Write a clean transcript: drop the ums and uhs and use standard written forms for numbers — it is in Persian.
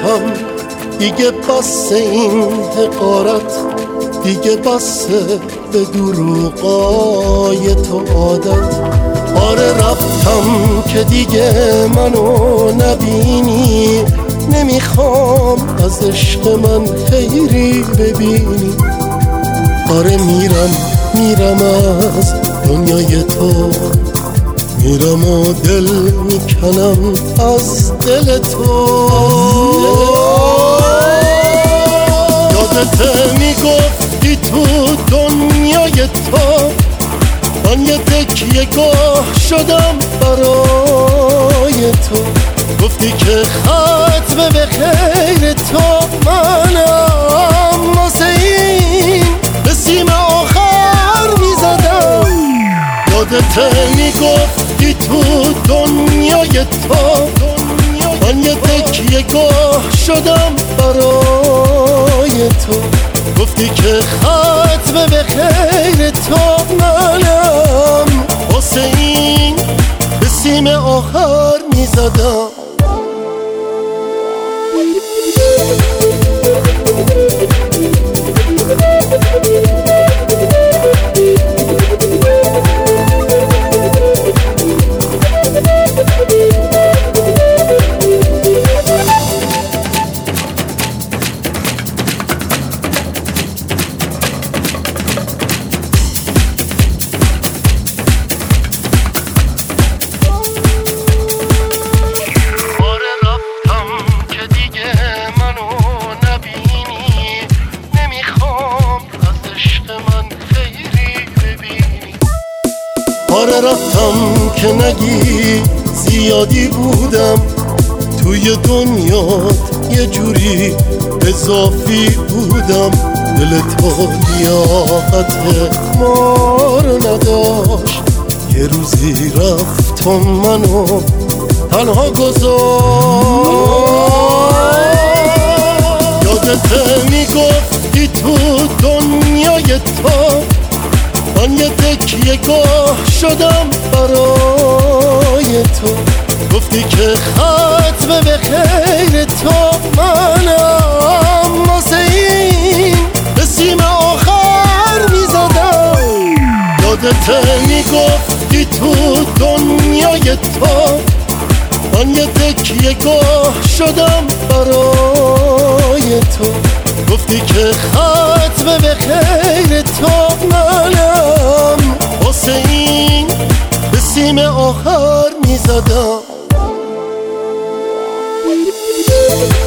رفتم، دیگه بس این حقارت، دیگه بس به دروغای تو عادت. آره رفتم که دیگه منو نبینی، نمیخوام از عشق من خیری ببینی. آره میرم از دنیای تو، میرم و دل میکنم از دل تو. یادت میگفتی تو دنیای تو، من یه تکیه گاه شدم برای تو. گفتی که ختم به خیر تو منم، واسه این به سیم آخر میزدم. یادت میگفتی تو دنیای تو، من یه تکیه گاه شدم برای تو. گفتی که ختم به خیر تو منم، واسه این به سیم آخر میزدم. آره رفتم که نگی زیادی بودم توی دنیات، یه جوری اضافی بودم. دل تو لیاقت ما رو نداشت، یه روزی رفت و منو تنها گذاشت. یادت میگفتی تو دنیای تو، من یه تکیه گاه شدم برای تو. گفتی که ختم به خیر تو منم، واسه این به سیم آخر میزدم. یادت میگفتی تو دنیای تو، من یه تکیه گاه شدم برای تو. گفتی که ختم به خیر تو منم، واسه این به سیم آخر میزدم.